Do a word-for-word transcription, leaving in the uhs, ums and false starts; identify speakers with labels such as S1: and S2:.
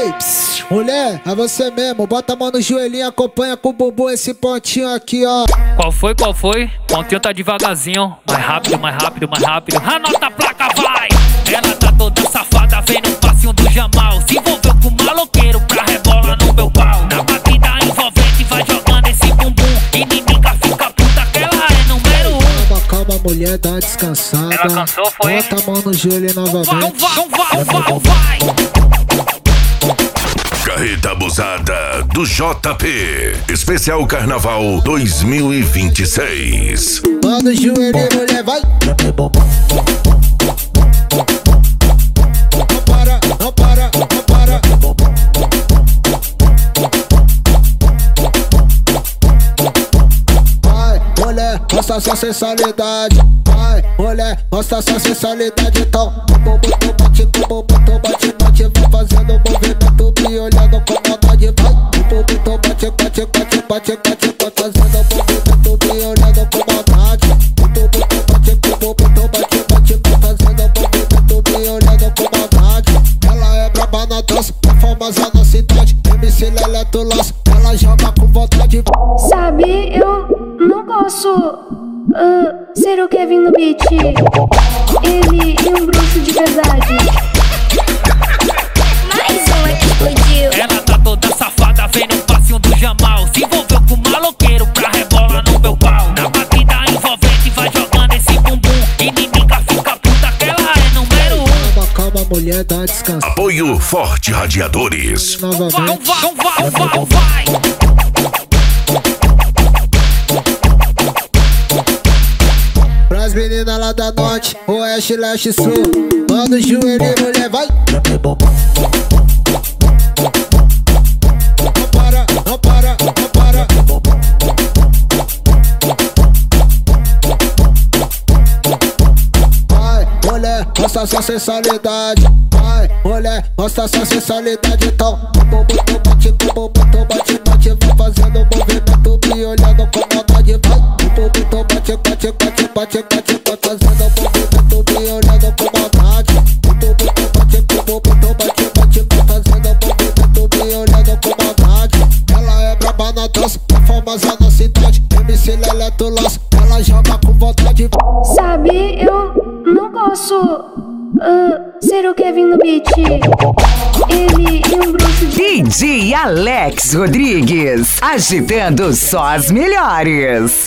S1: Ei, pss, mulher, é você mesmo. Bota a mão no joelhinho, acompanha com o bumbum esse pontinho aqui, ó.
S2: Qual foi, qual foi? Pontinho tá devagarzinho. Mais rápido, mais rápido, mais rápido. Anota a placa, vai! Ela tá toda safada, vem no passinho do Jamal. Se envolveu com o maloqueiro pra rebola no meu pau. Na batida envolvente vai jogando esse bumbum. Inimiga fica puta que ela é número um.
S1: Calma, calma, mulher, dá uma descansada.
S2: Ela cansou, foi?
S1: Bota a mão no joelho novamente.
S2: Vai, vai, vai, vai!
S3: Carreta abusada do J P. Especial Carnaval dois mil e vinte e seis.
S1: Manda o joelho, mulher, vai. Não para, não para, não para. Vai, mulher, mostra sua sensualidade. Vai, mulher, mostra sua sensualidade. Então, o bumbum tu bate, o bumbum tu bate, bate. Vai fazendo o movimento, me olhando com maldade. Vai, o bumbum tu bate, bate, bate, bate, bate. Vai fazendo o movimento, me olhando com maldade. O bumbum tu bate, o bumbum tu bate, bate. Vai fazendo o movimento, me olhando com maldade. Ela é braba na dança, é famosa na cidade. M C Lelé do Laço, ela joga com vontade.
S4: Sabe, eu não posso uh, ser o Kevin no beat. Ele e um bruxo de verdade.
S5: Mais uma que explodiu.
S2: Ela tá toda safada, vem no passinho do Jamal. Se envolveu com o maloqueiro pra rebola no meu pau. Na batida envolvente vai jogando esse bumbum. Inimiga fica puta que ela é número um.
S1: Calma, calma, mulher, dá descanso.
S3: Apoio Forte Radiadores.
S1: Novamente.
S2: Vai, vai, vai, vai!
S1: Pras meninas lá da norte, oeste, leste, sul. Manda o joelho, mulher, vai. Não para, não para, não para. Vai, mulher, mostra sua sensualidade. Vai, mulher, mostra sua sensualidade. Então, o bumbum tu bate, o bumbum tu bate, bate. Vai fazendo o movimento, me olhando com maldade. Vai, o bumbum tu bate, bate, bate, bate, bate. Vai fazendo o movimento, me olhando com maldade. O bumbum tu bate, o bumbum tu bate, bate. Vai fazendo o movimento, me olhando com maldade. Ela é braba na dança, é famosa na cidade. M C Lelé do Laço, ela joga com vontade.
S4: Sabe, eu não posso uh, ser o Kevin no beat. Ele e um bruxo de...
S6: D J Alex Rodrigues, agitando só as melhores.